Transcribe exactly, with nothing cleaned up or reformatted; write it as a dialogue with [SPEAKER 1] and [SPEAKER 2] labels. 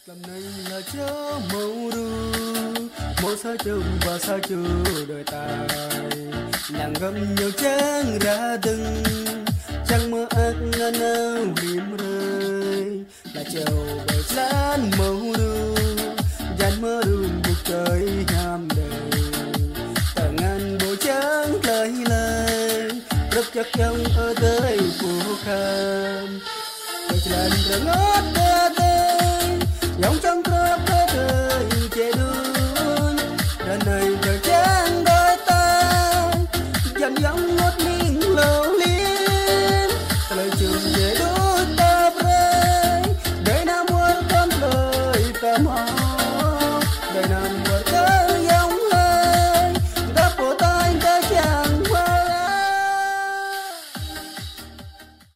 [SPEAKER 1] Tầm này là chớ màu ru màu sa chung và sa chu đời tài nàng gầm nhiều trắng ra từng chẳng mơ ác ngân áo liêm rơi là trầu bờ lan màu ru dàn mơ rung buộc trời ham đời tờ ngàn bộ trắng lời lời rất chắc chắn ở tới phố kham đời lần rừng ngót đê đê dòng trong khắp thế đời che đun đời này đời trang đôi ta dần dòng ngót miếng lâu liên lời trường về đôi ta rơi để nam muốn con lời ta mong